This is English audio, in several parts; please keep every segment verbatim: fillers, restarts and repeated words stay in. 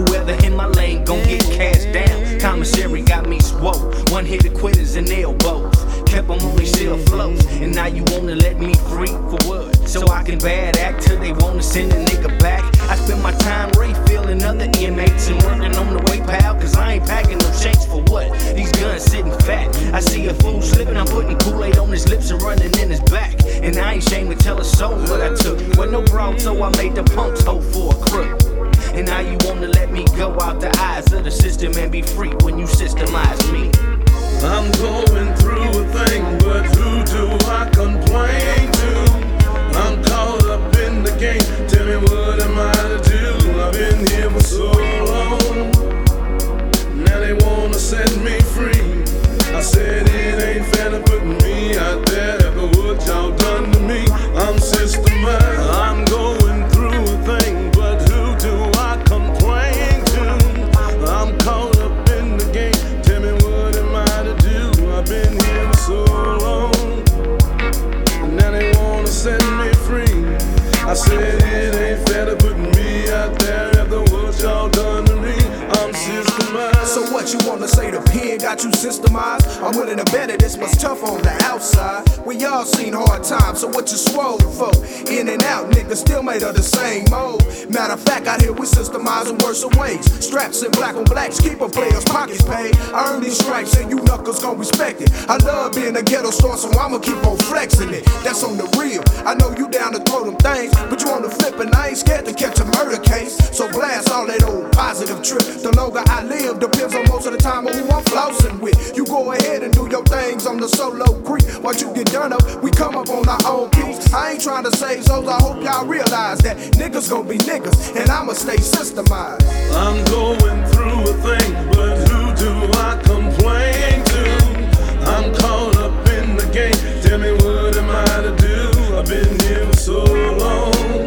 Whoever in my lane gon' get cast down. Commissary got me swole. One hit of quitters and elbows. Kept them on they still floats. And now you wanna let me free for what? So I can bad act till they wanna send a nigga back. I spend my time refilling other inmates and working on the way, pal. Cause I ain't packing no shakes for what? These guns sitting fat. I see a fool slipping, I'm putting Kool-Aid on his lips and running in his back. And I ain't ashamed to tell a soul what I took. Wasn't no broad, so I made the punks hold for a crook. And now you wanna let me go out the eyes of the system and be free when you systemize me. I'm going through a thing, but who do I complain to? I'm caught up in the game, tell me what am I to do? I've been here for so long, now they wanna set me free. I said it ain't fair to put me out there after what y'all done to me. I'm systemized, I'm going through a thing, but who do I complain to? I'm caught up in the game, tell me what am I to do? I've been here for so long, now they wanna set me free. I said it ain't fair to put me out there after what y'all done to me. I'm systemized. So what you wanna say, the pen got you systemized? I'm willing to bet it, it's much tougher on the outside. We all seen hard times, so what you swole for? In and out, niggas still made of the same mold. Matter of fact, out here we systemize in worse ways. Straps in black on blacks, keep a player's pockets paid. I earn these stripes and you knuckles gon' respect it. I love being a ghetto star, so I'ma keep on flexing it. That's on the real. I know you down to throw them things, but you on the flip and I ain't scared to catch a murder case. So blast all that old positive trip. The longer I live depends on most of the time on who I'm flossing with. You go ahead and do your things on the solo creek. Once you get done up, we come up on our own peace. I ain't trying to save souls, I hope y'all realize that niggas gon' be niggas, and I'ma stay systemized. I'm going through a thing, but who do I complain to? I'm caught up in the game, tell me what am I to do? I've been here for so long,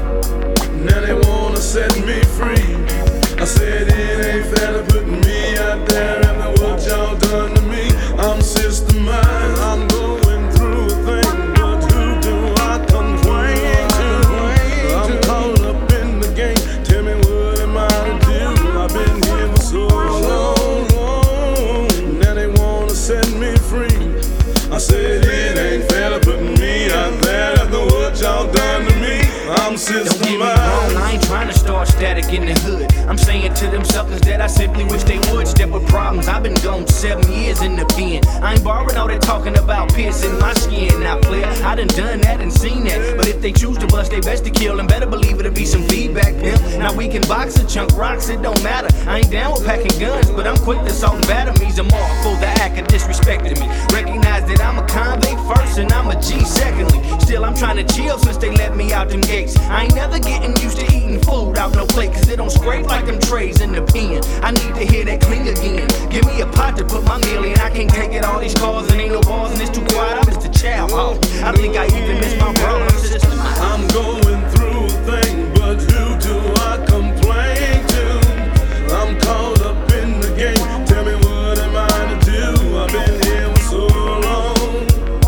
now they wanna set me free. I said it ain't fair to put me out there after what y'all done to me. I'm systemized, I'm going through a thing, but who do I complain to? I'm caught up in the game, tell me what am I to do? I've been here for so long, long, now they wanna set me free. I said it ain't fair to put me out there after what y'all done to me. I'm systemized. Don't get me wrong, I ain't trying to start static in the hood. I'm saying to them suckers that I simply wish they would step with problems. I've been gone seven years in the pen. I ain't borrowing all that talking about piercing my skin. Now, player, I done done that and seen that. But if they choose to bust, they best to kill and better believe it'll be some feedback, pimp. Now we can box or chunk rocks, it don't matter. I ain't down with packing guns, but I'm quick to assault and batter me's a mark for the act of disrespecting me. Recognize that I'm a convict first and I'm a G secondly. Still, I'm trying to chill since they let me out them gates. I ain't never getting used to eating food out no plate, cause it don't scrape like them trays in the pen. I need to hear that cling again. Give me a pot to put my meal in. I can't take it, all these cars and ain't no bars and it's too quiet. I'm just a chow hog. I think I even miss my bro. I'm systemized. I'm going through a thing, but who do I complain to? I'm caught up in the game, tell me what am I to do? I've been here for so long,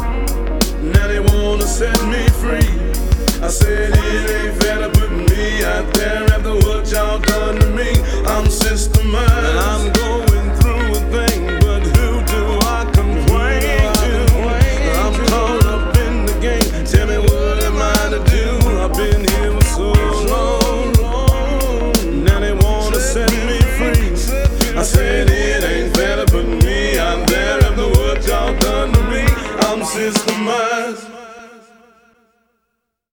now they wanna set me free. I said it ain't fair to put me out there after what y'all done to me. I'm systemized, I'm going through a thing, but who do I complain to? I'm caught up in the game, tell me what am I to do? I've been here for so long, long, now they wanna set me free. I said it ain't fair to put me out there after what y'all done to me. I'm systemized.